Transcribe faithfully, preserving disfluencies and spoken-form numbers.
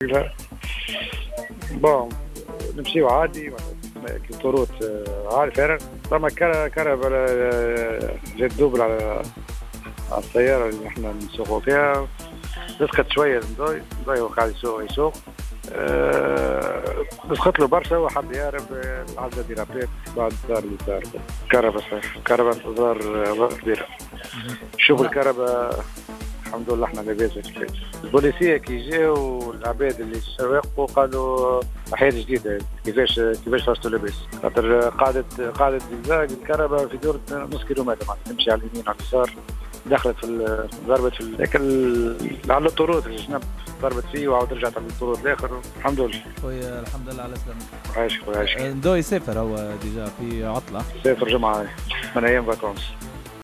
لا بون نمشيو عادي الطرود عادي فارغ. ثم كرهب على جات دوبل على على السيارة اللي احنا نسوقوا فيها. لصقت شوية نضوي نضوي وقاعد يسوق يسوق أه... لصقت له برشا وحب يهرب. العزة دي رابيت بعد صار اللي صار. كهرباء صحيح كهرباء ضرر ضرر كبيرة. شوف الكهرباء الحمد لله احنا لاباس كيفاش. البوليسيه كي جاو العباد اللي سواقوا قالوا حياة جديدة كيفاش كيفاش فاستوا لاباس. خاطر قعدت قعدت زلزال الكهرباء في دور نص كيلومتر معناتها تمشي على اليمين على اليسار. دخلت في ضربت في لكن على الطرود الجنب ضربت فيه وعاود رجعت على الطرود الاخر. الحمد لله خويا الحمد لله على سلامتك. عايشك وعايشك. ندوي يسافر هو ديجا في عطله. سافر جمعه من ايام فاكونس.